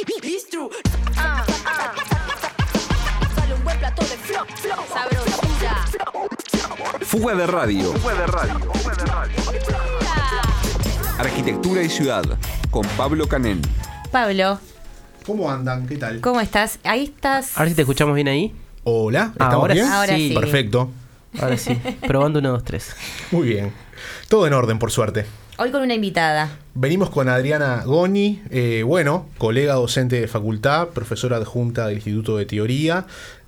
Bistro. Sale un buen plato de flow, sabrosura. Fuga de radio. Arquitectura y ciudad, con Pablo Canén. Pablo, ¿Cómo andan? ¿Qué tal? ¿cómo estás? Ahí estás. A ver si te escuchamos bien ahí. Hola, ¿estamos ¿Ahora? bien? Ahora sí. Perfecto. Ahora sí. Probando 1, 2, 3. Muy bien. Todo en orden, por suerte. Hoy con una invitada. Venimos con Adriana Goni, colega docente de facultad, profesora adjunta del Instituto de Teoría.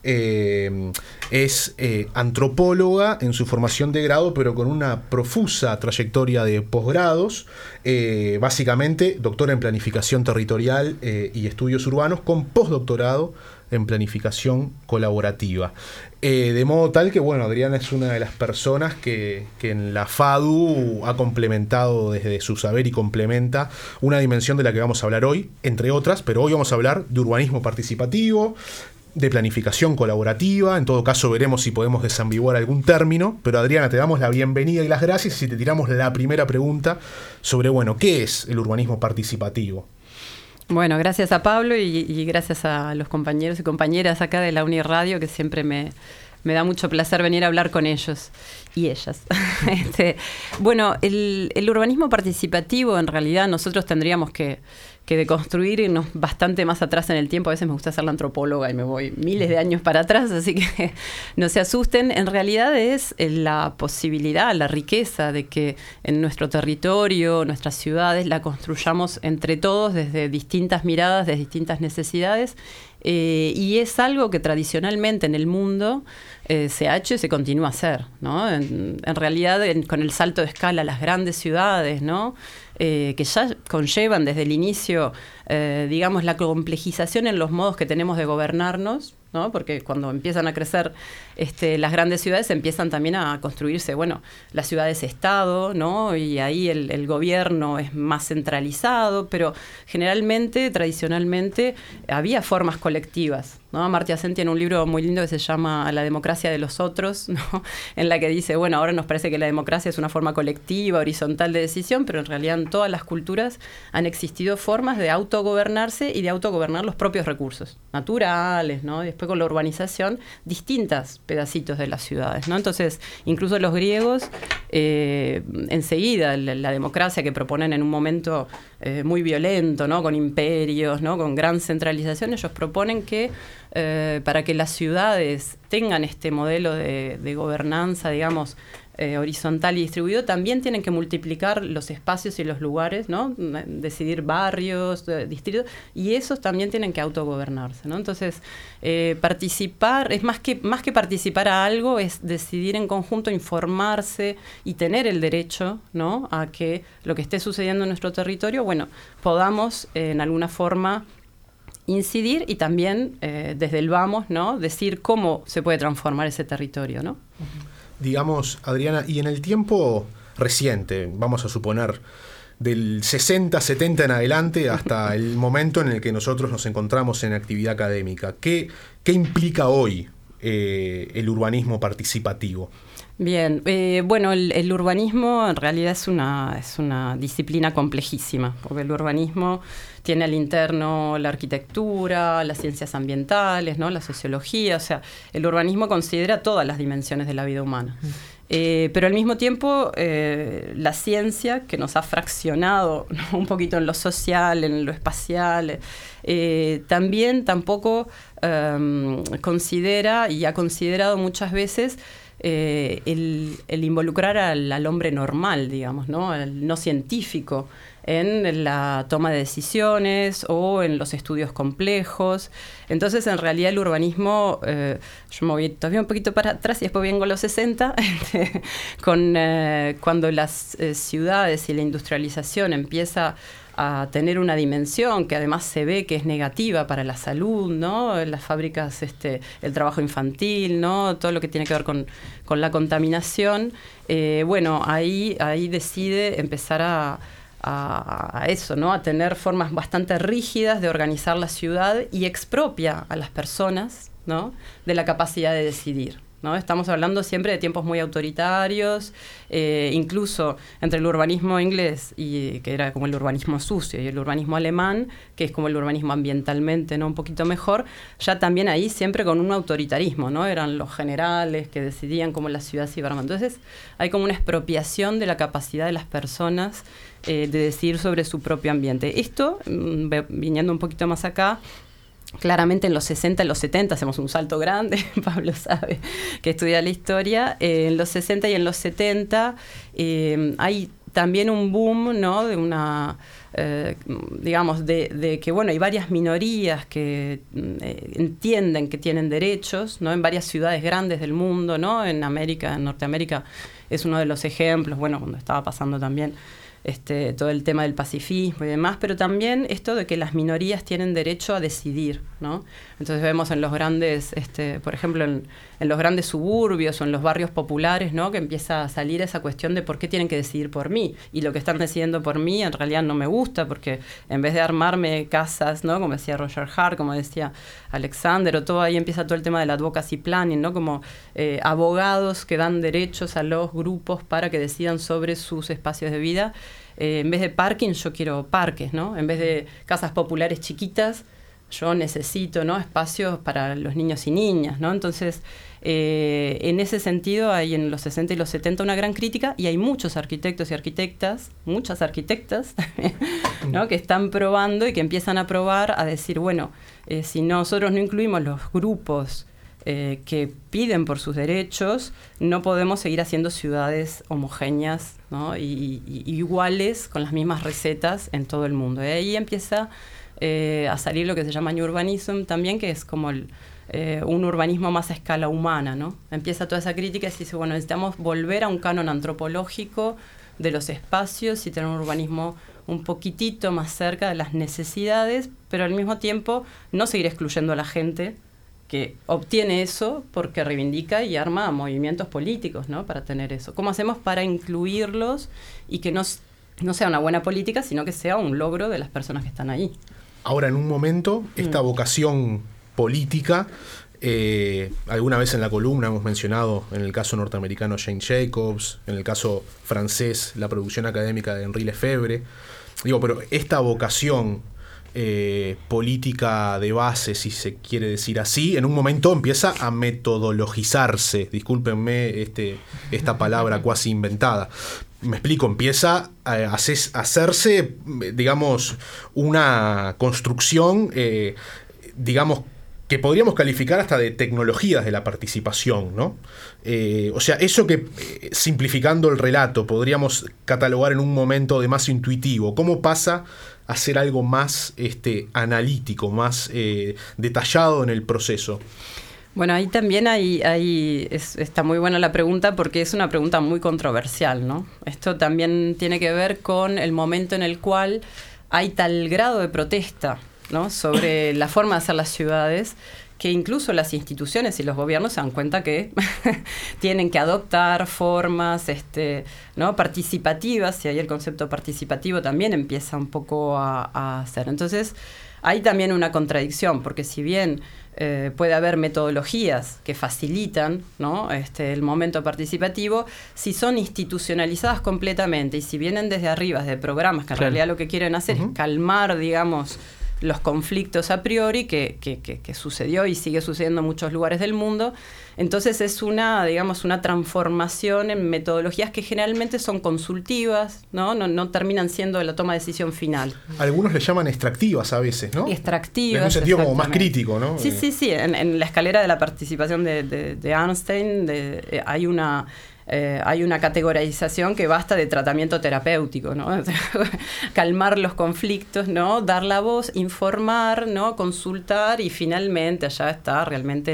Es antropóloga en su formación de grado, pero con una profusa trayectoria de posgrados. Básicamente, doctora en planificación territorial y estudios urbanos, con postdoctorado en planificación colaborativa. De modo tal que, Adriana es una de las personas que en la FADU ha complementado desde su saber y complementa una dimensión de la que vamos a hablar hoy, entre otras, pero hoy vamos a hablar de urbanismo participativo, de planificación colaborativa. En todo caso veremos si podemos desambiguar algún término, pero Adriana, te damos la bienvenida y las gracias y te tiramos la primera pregunta sobre, ¿qué es el urbanismo participativo? Bueno, gracias a Pablo y gracias a los compañeros y compañeras acá de la Uniradio, que siempre me da mucho placer venir a hablar con ellos y ellas. El urbanismo participativo, en realidad, nosotros tendríamos que deconstruirnos bastante más atrás en el tiempo. A veces me gusta ser la antropóloga y me voy miles de años para atrás, así que no se asusten. En realidad es la posibilidad, la riqueza de que en nuestro territorio, nuestras ciudades, la construyamos entre todos desde distintas miradas, desde distintas necesidades. Y es algo que tradicionalmente en el mundo se ha hecho y se continúa a hacer, ¿no? En realidad, con el salto de escala a las grandes ciudades, ¿no? Que ya conllevan desde el inicio, la complejización en los modos que tenemos de gobernarnos, ¿no? Porque cuando empiezan a crecer las grandes ciudades, empiezan también a construirse, las ciudades-estado, ¿no? Y ahí el gobierno es más centralizado, pero generalmente, tradicionalmente, había formas colectivas, ¿no? Amartya Sen tiene un libro muy lindo que se llama La democracia de los otros, ¿no? En la que dice, ahora nos parece que la democracia es una forma colectiva, horizontal de decisión, pero en realidad en todas las culturas han existido formas de autogobernarse y de autogobernar los propios recursos naturales, ¿no? Y después con la urbanización, distintas pedacitos de las ciudades, ¿no? Entonces, incluso los griegos, enseguida, la democracia que proponen en un momento muy violento, ¿no? Con imperios, ¿no? Con gran centralización, ellos proponen que para que las ciudades tengan este modelo de gobernanza, digamos, horizontal y distribuido, también tienen que multiplicar los espacios y los lugares, ¿no? Decidir barrios, distritos, y esos también tienen que autogobernarse, ¿no? Entonces, participar, es más que participar a algo, es decidir en conjunto, informarse y tener el derecho, ¿no? A que lo que esté sucediendo en nuestro territorio, podamos en alguna forma incidir y también desde el vamos, ¿no? Decir cómo se puede transformar ese territorio, ¿no? Digamos, Adriana, y en el tiempo reciente, vamos a suponer, del 60, 70 en adelante hasta el momento en el que nosotros nos encontramos en actividad académica, ¿qué implica hoy el urbanismo participativo? Bien, el urbanismo en realidad es una disciplina complejísima, porque el urbanismo tiene al interno la arquitectura, las ciencias ambientales, ¿no? La sociología, o sea, el urbanismo considera todas las dimensiones de la vida humana. Pero al mismo tiempo, la ciencia, que nos ha fraccionado, ¿no? Un poquito en lo social, en lo espacial, tampoco considera y ha considerado muchas veces el involucrar al hombre normal, digamos, ¿no? Al no científico en la toma de decisiones o en los estudios complejos. Entonces, en realidad, el urbanismo, yo me voy todavía un poquito para atrás y después vengo a los 60, cuando las ciudades y la industrialización empieza a tener una dimensión que además se ve que es negativa para la salud, ¿no? Las fábricas, el trabajo infantil, ¿no? Todo lo que tiene que ver con la contaminación. Ahí decide empezar a eso, ¿no? A tener formas bastante rígidas de organizar la ciudad y expropia a las personas, ¿no? De la capacidad de decidir, ¿no? Estamos hablando siempre de tiempos muy autoritarios, incluso entre el urbanismo inglés, que era como el urbanismo sucio, y el urbanismo alemán, que es como el urbanismo ambientalmente, ¿no? Un poquito mejor, ya también ahí siempre con un autoritarismo, ¿no? Eran los generales que decidían cómo la ciudad se iba armando. Entonces hay como una expropiación de la capacidad de las personas de decidir sobre su propio ambiente. Esto, viniendo un poquito más acá, claramente en los 60, en los 70, hacemos un salto grande, Pablo sabe que estudia la historia, en los 60 y en los 70 hay también un boom, ¿no? De una, digamos, de que, bueno, hay varias minorías que entienden que tienen derechos, ¿no? En varias ciudades grandes del mundo, ¿no? En Norteamérica es uno de los ejemplos, bueno, cuando estaba pasando también todo el tema del pacifismo y demás, pero también esto de que las minorías tienen derecho a decidir, ¿no? Entonces vemos en los grandes, por ejemplo, en los grandes suburbios o en los barrios populares, ¿no? Que empieza a salir esa cuestión de por qué tienen que decidir por mí. Y lo que están decidiendo por mí en realidad no me gusta, porque en vez de armarme casas, ¿no? Como decía Roger Hart, como decía Alexander, o todo ahí empieza todo el tema del advocacy planning, ¿no? Como abogados que dan derechos a los grupos para que decidan sobre sus espacios de vida. En vez de parking, yo quiero parques, ¿no? En vez de casas populares chiquitas, yo necesito, ¿no? Espacios para los niños y niñas, ¿no? Entonces, en ese sentido hay en los 60 y los 70 una gran crítica, y hay muchos arquitectos y arquitectas, muchas arquitectas, ¿no? Que están probando y que empiezan a probar, a decir, bueno, si nosotros no incluimos los grupos que piden por sus derechos, no podemos seguir haciendo ciudades homogéneas, ¿no? y iguales, con las mismas recetas en todo el mundo. Y ahí empieza a salir lo que se llama New Urbanism también, que es como un urbanismo más a escala humana, ¿no? Empieza toda esa crítica y se dice, bueno, necesitamos volver a un canon antropológico de los espacios y tener un urbanismo un poquitito más cerca de las necesidades, pero al mismo tiempo no seguir excluyendo a la gente que obtiene eso porque reivindica y arma movimientos políticos, ¿no? Para tener eso. ¿Cómo hacemos para incluirlos y que no sea una buena política, sino que sea un logro de las personas que están ahí? Ahora, en un momento, esta vocación política, alguna vez en la columna hemos mencionado, en el caso norteamericano, Jane Jacobs, en el caso francés, la producción académica de Henri Lefebvre. Digo, pero esta vocación política de base, si se quiere decir así, en un momento empieza a metodologizarse. Discúlpenme esta palabra cuasi inventada. Me explico, empieza a hacerse, digamos, una construcción, digamos, que podríamos calificar hasta de tecnologías de la participación, ¿no? O sea, eso que, simplificando el relato, podríamos catalogar en un momento de más intuitivo. ¿Cómo pasa a ser algo más analítico, más detallado en el proceso? Bueno, ahí también está muy buena la pregunta, porque es una pregunta muy controversial, ¿no? Esto también tiene que ver con el momento en el cual hay tal grado de protesta, ¿no? Sobre la forma de hacer las ciudades, que incluso las instituciones y los gobiernos se dan cuenta que tienen que adoptar formas, ¿no? participativas, y ahí el concepto participativo también empieza un poco a hacer. Entonces, hay también una contradicción, porque si bien puede haber metodologías que facilitan, ¿no? El momento participativo, si son institucionalizadas completamente y si vienen desde arriba, de programas que en realidad lo que quieren hacer es calmar, digamos, los conflictos a priori que sucedió y sigue sucediendo en muchos lugares del mundo. Entonces es una transformación en metodologías que generalmente son consultivas, no terminan siendo la toma de decisión final. Algunos le llaman extractivas a veces, ¿no? Extractivas. En un sentido como más crítico, ¿no? Sí. En la escalera de la participación de Einstein hay una categorización que basta de tratamiento terapéutico, ¿no? Calmar los conflictos, ¿no? Dar la voz, informar, ¿no? Consultar, y finalmente allá está realmente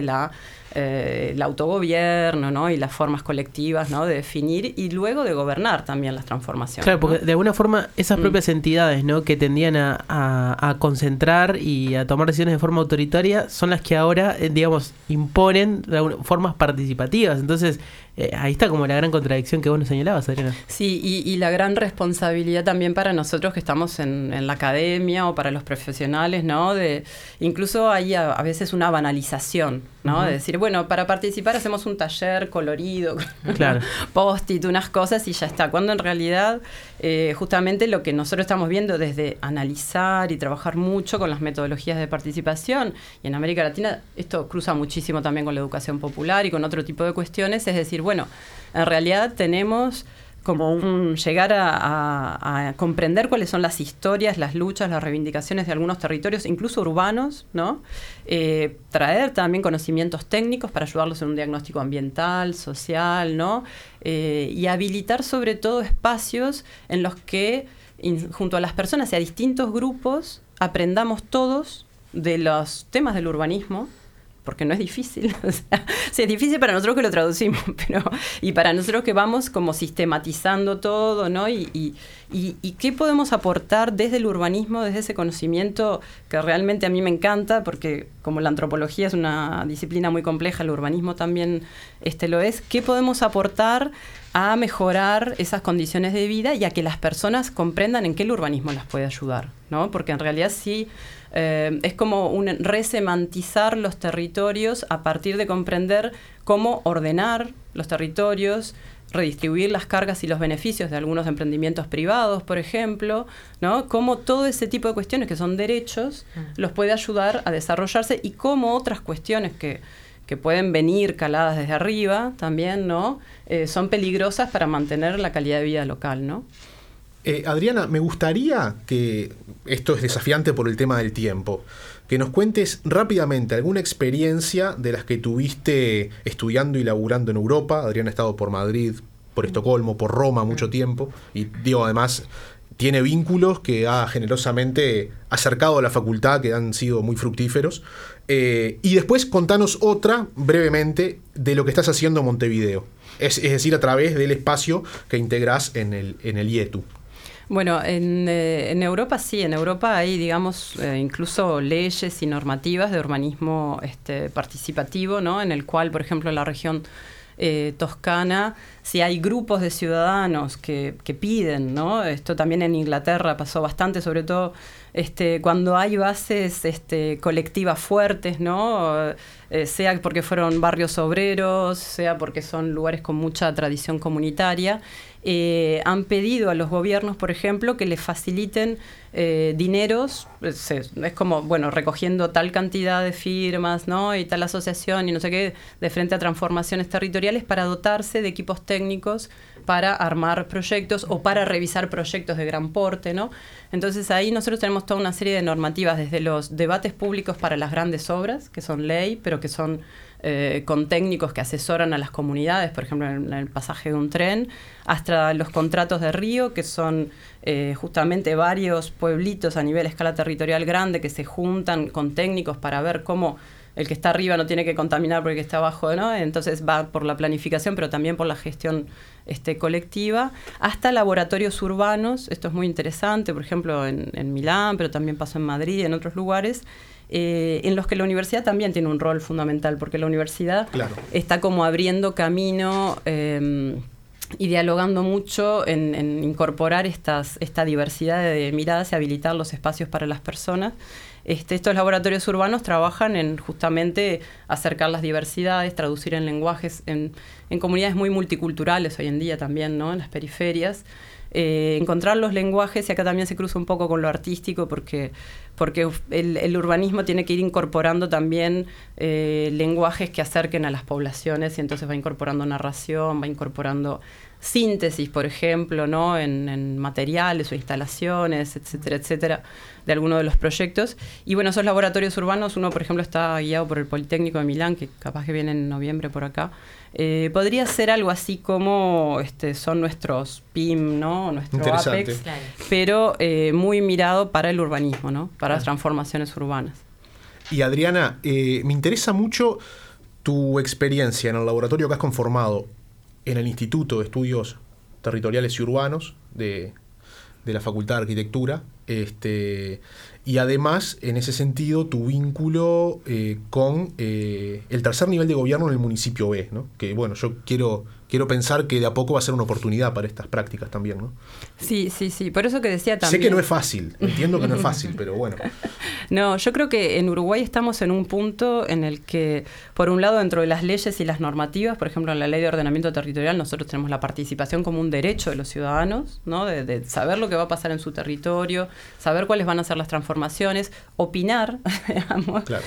el autogobierno, ¿no? Y las formas colectivas, ¿no? De definir y luego de gobernar también las transformaciones. Claro, porque ¿no? de alguna forma esas propias entidades, ¿no? Que tendían a concentrar y a tomar decisiones de forma autoritaria son las que ahora, digamos, imponen formas participativas. Entonces, Ahí está como la gran contradicción que vos nos señalabas, Adriana. Sí, y la gran responsabilidad también para nosotros que estamos en la academia o para los profesionales, ¿no? Incluso hay a veces una banalización, ¿no? Uh-huh. De decir, bueno, para participar hacemos un taller colorido, claro. post-it, unas cosas y ya está. Cuando en realidad justamente lo que nosotros estamos viendo desde analizar y trabajar mucho con las metodologías de participación, y en América Latina esto cruza muchísimo también con la educación popular y con otro tipo de cuestiones, es decir, bueno, en realidad tenemos como llegar a comprender cuáles son las historias, las luchas, las reivindicaciones de algunos territorios, incluso urbanos, ¿no? Traer también conocimientos técnicos para ayudarlos en un diagnóstico ambiental, social, ¿no? Y habilitar sobre todo espacios en los que, junto a las personas y a distintos grupos, aprendamos todos de los temas del urbanismo, porque no es difícil, o sea, sí, es difícil para nosotros que lo traducimos, pero y para nosotros que vamos como sistematizando todo, ¿no? Y qué podemos aportar desde el urbanismo, desde ese conocimiento que realmente a mí me encanta, porque como la antropología es una disciplina muy compleja, el urbanismo también lo es, ¿qué podemos aportar a mejorar esas condiciones de vida y a que las personas comprendan en qué el urbanismo las puede ayudar, ¿no? Porque en realidad sí es como resemantizar los territorios a partir de comprender cómo ordenar los territorios, redistribuir las cargas y los beneficios de algunos emprendimientos privados, por ejemplo, ¿no? Cómo todo ese tipo de cuestiones que son derechos los puede ayudar a desarrollarse y cómo otras cuestiones que pueden venir caladas desde arriba también, ¿no? Son peligrosas para mantener la calidad de vida local, ¿no? Adriana, me gustaría que, esto es desafiante por el tema del tiempo, que nos cuentes rápidamente alguna experiencia de las que tuviste estudiando y laburando en Europa. Adriana ha estado por Madrid, por Estocolmo, por Roma mucho tiempo, y digo, además tiene vínculos que ha generosamente acercado a la facultad, que han sido muy fructíferos. Y después contanos otra, brevemente, de lo que estás haciendo en Montevideo. Es decir, a través del espacio que integrás en el IETU. Bueno, en Europa sí, en Europa hay, digamos, incluso leyes y normativas de urbanismo participativo, ¿no? En el cual, por ejemplo, en la región toscana, si hay grupos de ciudadanos que piden, ¿no? Esto también en Inglaterra pasó bastante, sobre todo cuando hay bases colectivas fuertes, ¿no? Sea porque fueron barrios obreros, sea porque son lugares con mucha tradición comunitaria, han pedido a los gobiernos, por ejemplo, que les faciliten dineros, es como, bueno, recogiendo tal cantidad de firmas, ¿no? Y tal asociación y no sé qué, de frente a transformaciones territoriales para dotarse de equipos técnicos para armar proyectos o para revisar proyectos de gran porte, ¿no? Entonces ahí nosotros tenemos toda una serie de normativas, desde los debates públicos para las grandes obras, que son ley, pero que son con técnicos que asesoran a las comunidades, por ejemplo en el pasaje de un tren, hasta los contratos de río, que son justamente varios pueblitos a nivel escala territorial grande que se juntan con técnicos para ver cómo el que está arriba no tiene que contaminar porque el que está abajo, ¿no? Entonces va por la planificación, pero también por la gestión colectiva, hasta laboratorios urbanos. Esto es muy interesante, por ejemplo en Milán, pero también pasó en Madrid y en otros lugares, en los que la universidad también tiene un rol fundamental, porque la universidad está como abriendo camino y dialogando mucho en incorporar esta diversidad de miradas y habilitar los espacios para las personas. Estos laboratorios urbanos trabajan en justamente acercar las diversidades, traducir en lenguajes, en comunidades muy multiculturales hoy en día también, ¿no? En las periferias. Encontrar los lenguajes, y acá también se cruza un poco con lo artístico, porque el urbanismo tiene que ir incorporando también lenguajes que acerquen a las poblaciones, y entonces va incorporando narración, va incorporando síntesis, por ejemplo, ¿no? en materiales o instalaciones, etcétera, etcétera, de alguno de los proyectos. Y bueno, esos laboratorios urbanos, uno, por ejemplo, está guiado por el Politécnico de Milán, que capaz que viene en noviembre por acá. Podría ser algo así como son nuestros PIM, ¿no? Nuestro APEX, claro, pero muy mirado para el urbanismo, ¿no? Para las transformaciones urbanas. Y Adriana, me interesa mucho tu experiencia en el laboratorio que has conformado en el Instituto de Estudios Territoriales y Urbanos de la Facultad de Arquitectura, y además, en ese sentido, tu vínculo con el tercer nivel de gobierno en el municipio B, ¿no? Que bueno, yo quiero quiero pensar que de a poco va a ser una oportunidad para estas prácticas también, ¿no? Sí. Por eso que decía también. Sé que no es fácil, entiendo que no es fácil, pero bueno. No, yo creo que en Uruguay estamos en un punto en el que, por un lado, dentro de las leyes y las normativas, por ejemplo, en la Ley de Ordenamiento Territorial, nosotros tenemos la participación como un derecho de los ciudadanos, ¿no? De saber lo que va a pasar en su territorio, saber cuáles van a ser las transformaciones, opinar, digamos. Claro.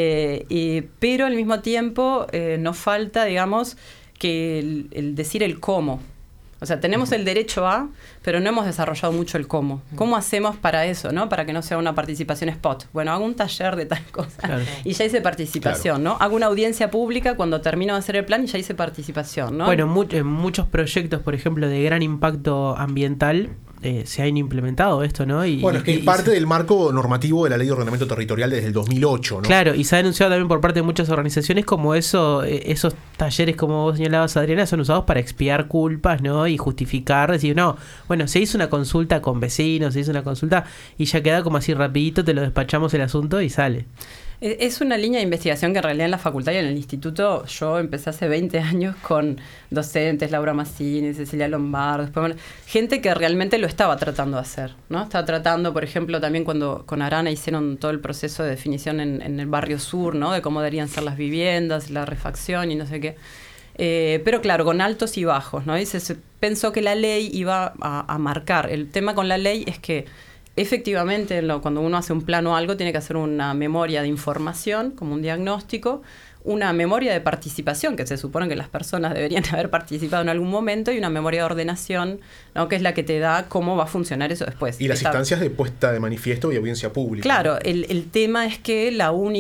Pero al mismo tiempo nos falta, digamos, que el decir el cómo. O sea, tenemos el derecho a, pero no hemos desarrollado mucho el cómo. ¿Cómo hacemos para eso, no? Para que no sea una participación spot. Bueno, hago un taller de tal cosa, claro, y ya hice participación, claro, ¿no? Hago una audiencia pública cuando termino de hacer el plan y ya hice participación, ¿no? Bueno, en muchos proyectos, por ejemplo, de gran impacto ambiental, se han implementado esto, ¿no? Bueno, es que es parte del marco normativo de la Ley de Ordenamiento Territorial desde el 2008, ¿no? Claro, y se ha denunciado también por parte de muchas organizaciones como esos talleres, como vos señalabas, Adriana, son usados para expiar culpas, ¿no? Y justificar, decir, no, bueno, se hizo una consulta con vecinos, se hizo una consulta y ya queda como así rapidito, te lo despachamos el asunto y sale. Es una línea de investigación que en realidad en la facultad y en el instituto yo empecé hace 20 años con docentes, Laura Massini, Cecilia Lombardo, después, gente que realmente lo estaba tratando de hacer, ¿no? Estaba tratando, por ejemplo, también cuando con Arana hicieron todo el proceso de definición en el barrio sur, ¿no? De cómo deberían ser las viviendas, la refacción y no sé qué. Pero claro, con altos y bajos, ¿no? Y se pensó que la ley iba a marcar. El tema con la ley es que efectivamente, cuando uno hace un plan o algo, tiene que hacer una memoria de información, como un diagnóstico, una memoria de participación, que se supone que las personas deberían haber participado en algún momento, y una memoria de ordenación, ¿no? Que es la que te da cómo va a funcionar eso después. Y las instancias de puesta de manifiesto y audiencia pública. Claro, ¿no? El tema es que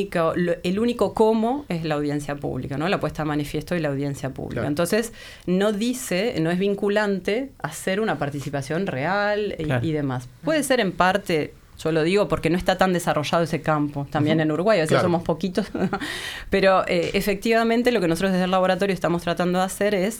el único cómo es la audiencia pública, ¿no? La puesta de manifiesto y la audiencia pública. Claro. Entonces, no es vinculante hacer una participación real y demás. Puede ser en parte. Yo lo digo porque no está tan desarrollado ese campo también en Uruguay, a veces somos poquitos, pero efectivamente lo que nosotros desde el laboratorio estamos tratando de hacer es,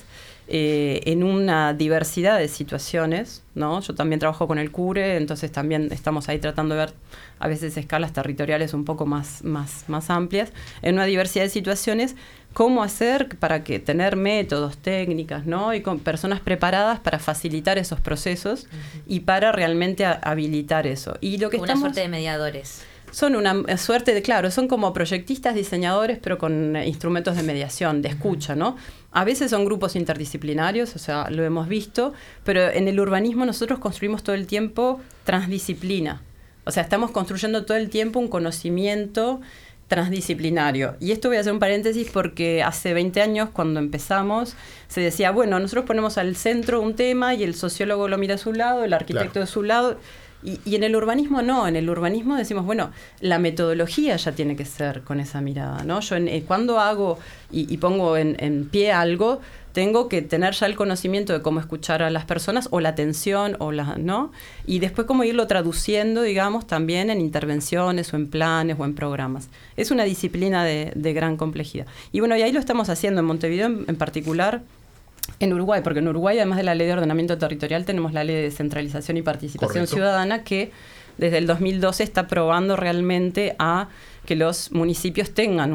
en una diversidad de situaciones, ¿no? Yo también trabajo con el CURE, entonces también estamos ahí tratando de ver a veces escalas territoriales un poco más amplias, en una diversidad de situaciones, cómo hacer para que tener métodos, técnicas, ¿no? Y con personas preparadas para facilitar esos procesos y para realmente habilitar eso. Y lo que una suerte de mediadores. Son una suerte de, claro, son como proyectistas, diseñadores, pero con instrumentos de mediación, de escucha, ¿no? A veces son grupos interdisciplinarios, o sea, lo hemos visto, pero en el urbanismo nosotros construimos todo el tiempo transdisciplina. O sea, estamos construyendo todo el tiempo un conocimiento transdisciplinario. Y esto voy a hacer un paréntesis porque hace 20 años, cuando empezamos, se decía, bueno, nosotros ponemos al centro un tema y el sociólogo lo mira a su lado, el arquitecto de su lado. Y en el urbanismo no, en el urbanismo decimos, bueno, la metodología ya tiene que ser con esa mirada, ¿no? Yo cuando hago y pongo en pie algo, tengo que tener ya el conocimiento de cómo escuchar a las personas, o la atención, ¿no? Y después cómo irlo traduciendo, digamos, también en intervenciones, o en planes, o en programas. Es una disciplina de gran complejidad. Y bueno, y ahí lo estamos haciendo en Montevideo en particular. En Uruguay, porque en Uruguay, además de la Ley de Ordenamiento Territorial, tenemos la Ley de Descentralización y Participación Ciudadana, que desde el 2012 está probando realmente a que los municipios tengan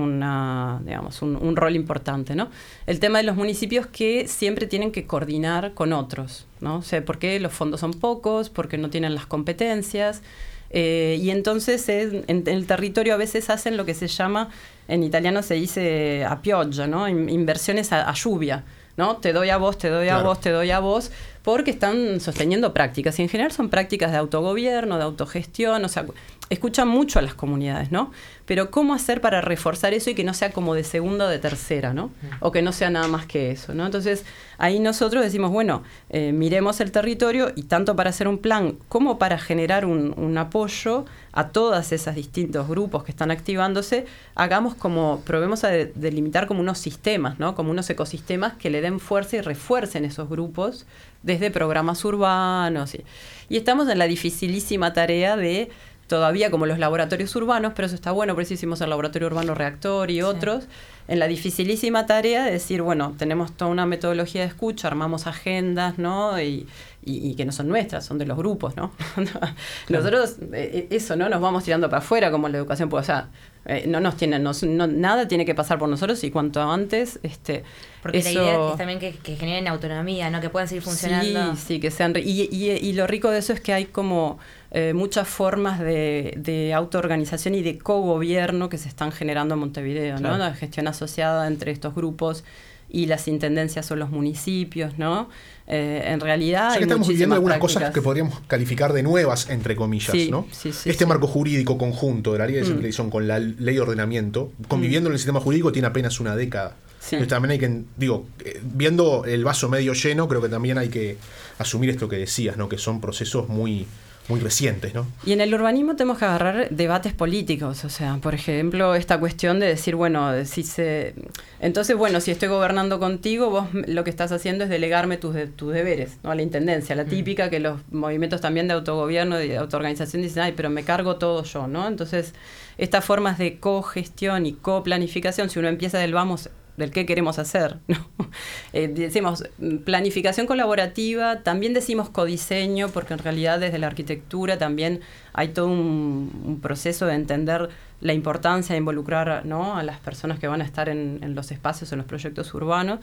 un rol importante, ¿no? El tema de los municipios que siempre tienen que coordinar con otros, ¿no? O sea, porque los fondos son pocos, porque no tienen las competencias, y entonces en el territorio a veces hacen lo que se llama, en italiano se dice a pioggia, ¿no? Inversiones a lluvia, ¿no? Te doy a vos, te doy a vos, te doy a vos, porque están sosteniendo prácticas, y en general son prácticas de autogobierno, de autogestión, o sea, escuchan mucho a las comunidades, ¿no? Pero ¿cómo hacer para reforzar eso y que no sea como de segunda o de tercera, ¿no? O que no sea nada más que eso, ¿no? Entonces, ahí nosotros decimos, bueno, miremos el territorio, y tanto para hacer un plan como para generar un apoyo a todos esos distintos grupos que están activándose, probemos a delimitar como unos sistemas, ¿no? Como unos ecosistemas que le den fuerza y refuercen esos grupos desde programas urbanos. Y estamos en la dificilísima tarea de todavía como los laboratorios urbanos, pero eso está bueno, por eso hicimos el laboratorio urbano reactor y otros, en la dificilísima tarea de decir, bueno, tenemos toda una metodología de escucha, armamos agendas, ¿no? Y que no son nuestras, son de los grupos, ¿no? Nosotros, eso, ¿no? Nos vamos tirando para afuera como la educación, pues, o sea, nada tiene que pasar por nosotros y cuanto antes, Porque eso... la idea es también que generen autonomía, ¿no? Que puedan seguir funcionando. Sí, que sean... Y lo rico de eso es que hay como muchas formas de autoorganización y de cogobierno que se están generando en Montevideo, ¿no? La gestión asociada entre estos grupos y las intendencias o los municipios, ¿no? En realidad O sea que hay estamos viviendo algunas prácticas. cosas que podríamos calificar de nuevas, entre comillas, ¿no? Este marco jurídico conjunto de la ley de descentralización con la ley de ordenamiento, conviviendo en el sistema jurídico, tiene apenas una década. Sí. Entonces también hay que, viendo el vaso medio lleno, creo que también hay que asumir esto que decías, ¿no? Que son procesos muy recientes, ¿no? Y en el urbanismo tenemos que agarrar debates políticos, o sea, por ejemplo, esta cuestión de decir, bueno, entonces, bueno, si estoy gobernando contigo, vos lo que estás haciendo es delegarme tus deberes, ¿no? A la intendencia, la típica que los movimientos también de autogobierno, de autoorganización dicen, ay, pero me cargo todo yo, ¿no? Entonces, estas formas de cogestión y coplanificación, si uno empieza del qué queremos hacer, ¿no? Decimos planificación colaborativa, también decimos codiseño, porque en realidad desde la arquitectura también hay todo un proceso de entender la importancia de involucrar, ¿no? A las personas que van a estar en los espacios, en los proyectos urbanos,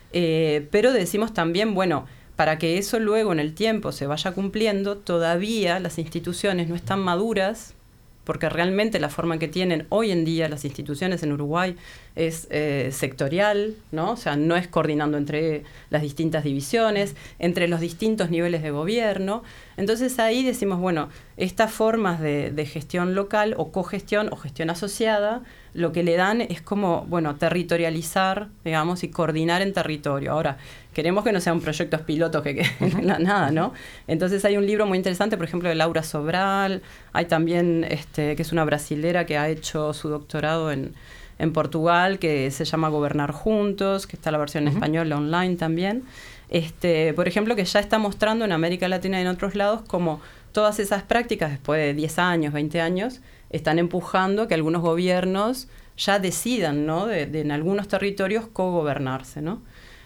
pero decimos también, bueno, para que eso luego en el tiempo se vaya cumpliendo, todavía las instituciones no están maduras, porque realmente la forma que tienen hoy en día las instituciones en Uruguay es sectorial, ¿no? O sea, no es coordinando entre las distintas divisiones, entre los distintos niveles de gobierno. Entonces ahí decimos, bueno, estas formas de gestión local o cogestión o gestión asociada, lo que le dan es como, bueno, territorializar, digamos, y coordinar en territorio. Ahora, queremos que no sean proyectos pilotos que nada, ¿no? Entonces hay un libro muy interesante, por ejemplo, de Laura Sobral, hay también, que es una brasilera que ha hecho su doctorado en Portugal, que se llama Gobernar Juntos, que está la versión en español online también. Por ejemplo, que ya está mostrando en América Latina y en otros lados como todas esas prácticas, después de 10 años, 20 años, están empujando que algunos gobiernos ya decidan, ¿no? de en algunos territorios cogobernarse, ¿no?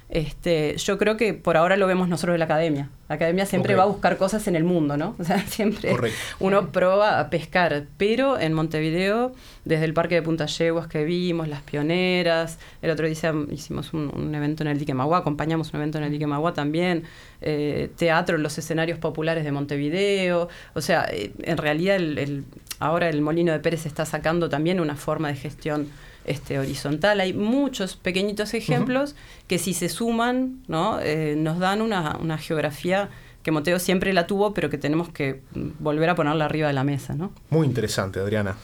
Yo creo que por ahora lo vemos nosotros en la academia. La academia siempre va a buscar cosas en el mundo, ¿no? O sea, siempre uno prueba a pescar. Pero en Montevideo, desde el Parque de Punta Yeguas que vimos, las pioneras, el otro día hicimos un evento en el Dique Maguá, acompañamos un evento en el Dique Maguá también, teatro en los escenarios populares de Montevideo. O sea, en realidad ahora el Molino de Pérez está sacando también una forma de gestión horizontal. Hay muchos pequeñitos ejemplos que si se suman, ¿no? Nos dan una geografía que Montevideo siempre la tuvo, pero que tenemos que volver a ponerla arriba de la mesa, ¿no? Muy interesante, Adriana.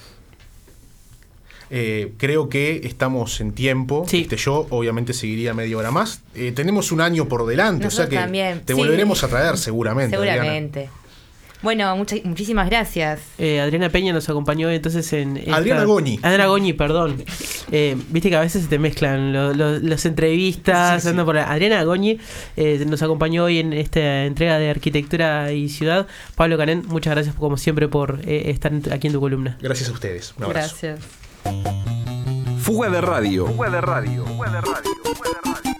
Creo que estamos en tiempo. Sí. Yo obviamente seguiría media hora más. Tenemos un año por delante, Nosotros o sea que también. te volveremos a traer seguramente. Seguramente. Adriana. Bueno, muchísimas gracias. Adriana Peña nos acompañó hoy entonces en... Adriana Goñi. Adriana Goñi, perdón. Viste que a veces se te mezclan las entrevistas. Sí. Adriana Goñi nos acompañó hoy en esta entrega de Arquitectura y Ciudad. Pablo Canén, muchas gracias como siempre por estar aquí en tu columna. Gracias a ustedes. Un abrazo. Gracias. Fuga de Radio. Fuga de radio. Fuga de radio. Fuga de radio.